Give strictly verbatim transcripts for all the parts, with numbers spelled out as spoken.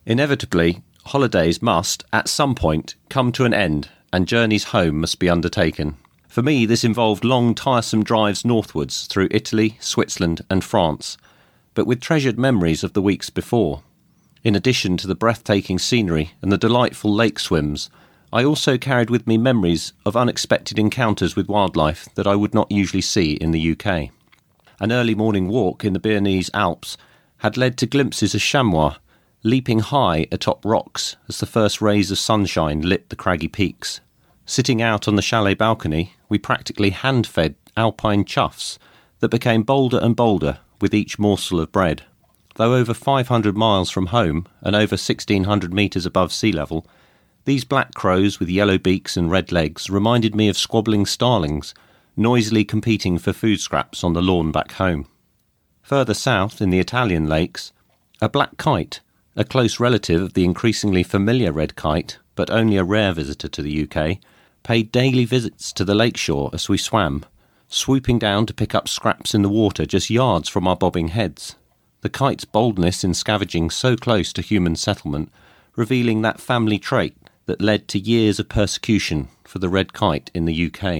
Inevitably, holidays must, at some point, come to an end and journeys home must be undertaken. For me, this involved long, tiresome drives northwards through Italy, Switzerland and France, but with treasured memories of the weeks before. In addition to the breathtaking scenery and the delightful lake swims, I also carried with me memories of unexpected encounters with wildlife that I would not usually see in the U K. An early morning walk in the Bernese Alps had led to glimpses of chamois leaping high atop rocks as the first rays of sunshine lit the craggy peaks. Sitting out on the chalet balcony, we practically hand-fed alpine chuffs that became bolder and bolder with each morsel of bread. Though over five hundred miles from home and over sixteen hundred metres above sea level, these black crows with yellow beaks and red legs reminded me of squabbling starlings, noisily competing for food scraps on the lawn back home. Further south, in the Italian lakes, a black kite, a close relative of the increasingly familiar red kite, but only a rare visitor to the U K, paid daily visits to the lakeshore as we swam, swooping down to pick up scraps in the water just yards from our bobbing heads. The kite's boldness in scavenging so close to human settlement, revealing that family trait that led to years of persecution for the red kite in the U K.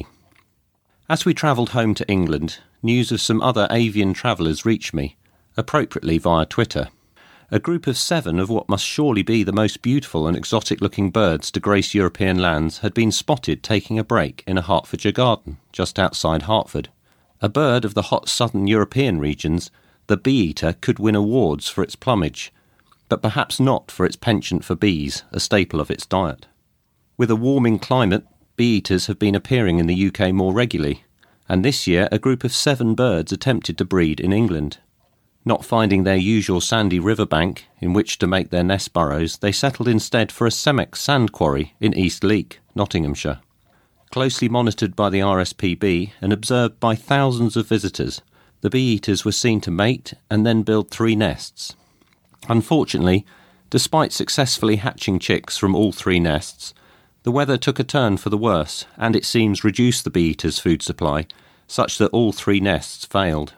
As we travelled home to England, news of some other avian travellers reached me, appropriately via Twitter. A group of seven of what must surely be the most beautiful and exotic-looking birds to grace European lands had been spotted taking a break in a Hertfordshire garden just outside Hertford. A bird of the hot southern European regions, the bee-eater could win awards for its plumage, but perhaps not for its penchant for bees, a staple of its diet. With a warming climate, bee-eaters have been appearing in the U K more regularly, and this year a group of seven birds attempted to breed in England. Not finding their usual sandy riverbank in which to make their nest burrows, they settled instead for a Cemex sand quarry in East Leek, Nottinghamshire. Closely monitored by the R S P B and observed by thousands of visitors, the bee-eaters were seen to mate and then build three nests. Unfortunately, despite successfully hatching chicks from all three nests, the weather took a turn for the worse and it seems reduced the bee-eaters' food supply, such that all three nests failed.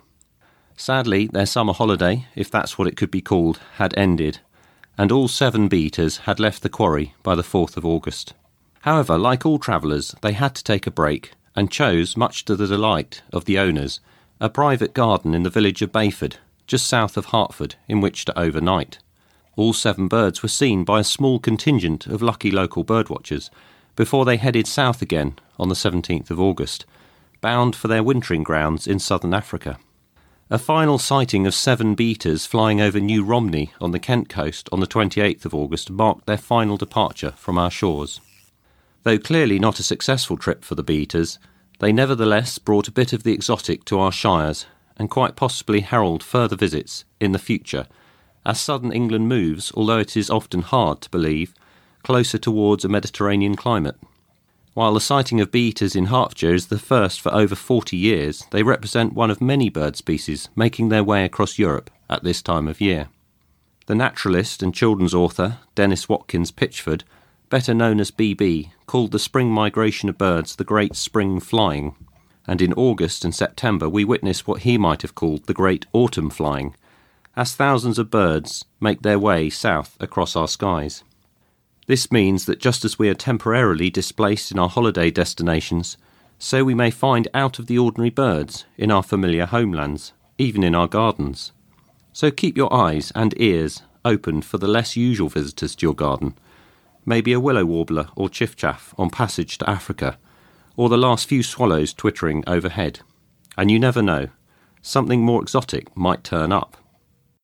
Sadly, their summer holiday, if that's what it could be called, had ended, and all seven bee-eaters had left the quarry by the fourth of August. However, like all travellers, they had to take a break and chose, much to the delight of the owners, a private garden in the village of Bayford, just south of Hertford, in which to overnight. All seven birds were seen by a small contingent of lucky local birdwatchers before they headed south again on the seventeenth of August, bound for their wintering grounds in southern Africa. A final sighting of seven bee-eaters flying over New Romney on the Kent coast on the twenty-eighth of August marked their final departure from our shores. Though clearly not a successful trip for the bee-eaters, they nevertheless brought a bit of the exotic to our shires and quite possibly herald further visits in the future as southern England moves, although it is often hard to believe, closer towards a Mediterranean climate. While the sighting of bee-eaters in Hertfordshire is the first for over forty years, they represent one of many bird species making their way across Europe at this time of year. The naturalist and children's author, Dennis Watkins Pitchford, better known as B B, called the spring migration of birds the Great Spring Flying, and in August and September we witness what he might have called the Great Autumn Flying, as thousands of birds make their way south across our skies. This means that just as we are temporarily displaced in our holiday destinations, so we may find out-of-the-ordinary birds in our familiar homelands, even in our gardens. So keep your eyes and ears open for the less usual visitors to your garden, maybe a willow warbler or chiffchaff on passage to Africa, or the last few swallows twittering overhead. And you never know, something more exotic might turn up.